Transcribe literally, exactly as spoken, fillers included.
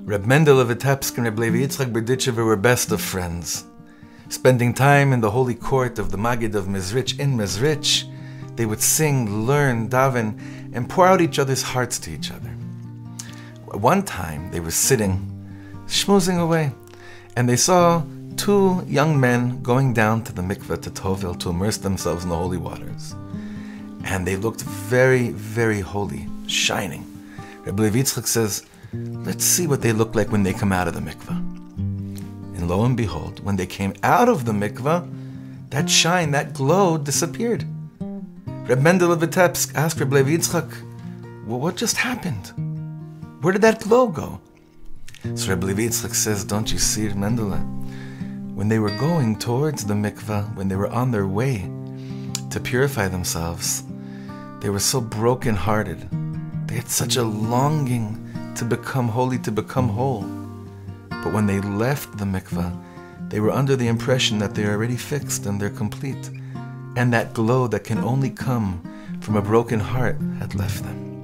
Reb Mendel of Vitebsk and Reb Levi Yitzchak Berditchever were best of friends. Spending time in the holy court of the Maggid of Mezrich in Mezrich, they would sing, learn, daven, and pour out each other's hearts to each other. One time they were sitting, schmoozing away, and they saw two young men going down to the mikveh to Tovel to immerse themselves in the holy waters. And they looked very, very holy, shining. Reb Levi Yitzchak says, let's see what they look like when they come out of the mikveh. And lo and behold, when they came out of the mikveh, that shine, that glow disappeared. Reb Mendel of Vitebsk asked Reb Levi Yitzchak, well, what just happened? Where did that glow go? So Reb Levi Yitzchak says, don't you see, Reb Mendel? When they were going towards the mikveh, when they were on their way to purify themselves, they were so broken-hearted. They had such a longing to become holy, to become whole. But when they left the mikveh, they were under the impression that they're already fixed and they're complete. And that glow that can only come from a broken heart had left them.